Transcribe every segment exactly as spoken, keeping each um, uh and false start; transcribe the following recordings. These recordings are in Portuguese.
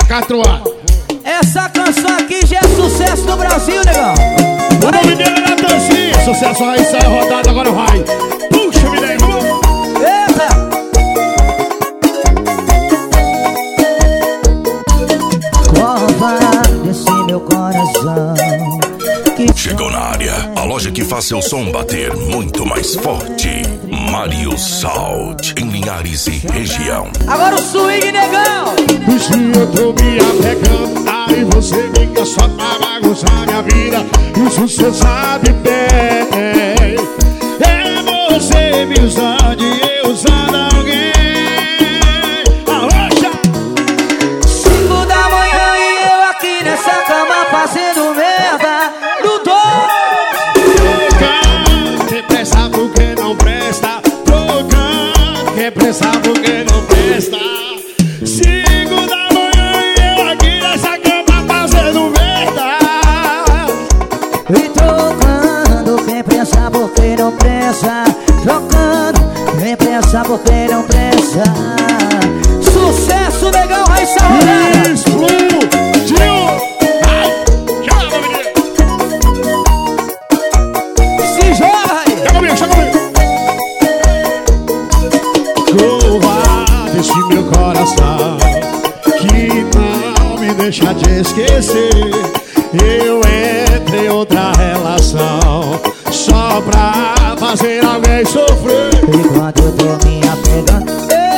Catroa. Essa canção aqui já é sucesso no Brasil, negão. O nome dele é Natanzinho. Sucesso aí, sai rodada, agora vai. Puxa, me lembra. Eita! Cova desse meu coração que... Chegou na área, a loja que faz seu som bater muito mais forte. Mario Salt, em Linhares e região. Agora o swing, negão. Se eu tô me apegando, aí você fica só pra bagunçar minha vida. Isso cê sabe bem. É você me usando e eu usando alguém. Arrocha! Cinco da manhã e eu aqui nessa cama fazendo merda. No dois. Trocando, quem presta porque não presta. Trocando, quem presta porque não presta. Cinco da manhã e eu aqui nessa cama fazendo merda. E trocando, quem pensa porque não pensa. Trocando, quem pensa porque não pensa. Sucesso, negão, vai salvar. Explodiu! Ai, joga, menino! Se joga aí. Chega comigo, chega comigo! Covarde esse meu coração que não me deixa te esquecer. Eu entrei em outra relação só pra fazer alguém sofrer. Enquanto eu tô me apegando.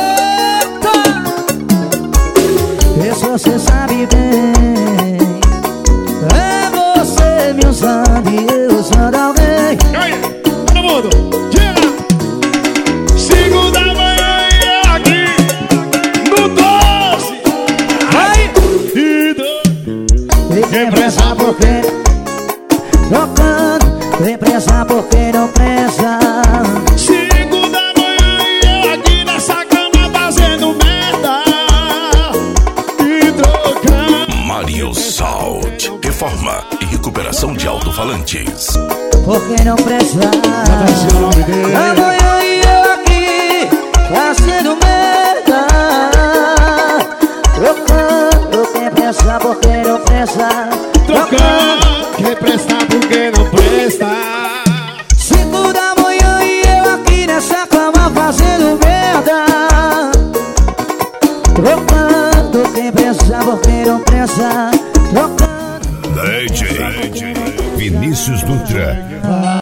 Eita! Isso você sabe bem. É você me usando e eu usando alguém. E aí, todo mundo, tira! Cinco da manhã e eu aqui no doze. Vai! E doze. E quem pensa porque trocando, quem pensa porque não pensa. Cinco da manhã e eu aqui nessa cama fazendo merda. E trocando. Mario Salt, reforma e recuperação de alto-falantes. Porque não pensa. Esse é o nome dele. Amanhã e eu aqui fazendo merda. Trocando, quem pensa porque não pensa. Trocando, quem presta porque não presta. Cinco da manhã e eu aqui nessa cama fazendo merda. Trocando, quem pensa porque não pensa. Trocando. D J Vinícius Dutra.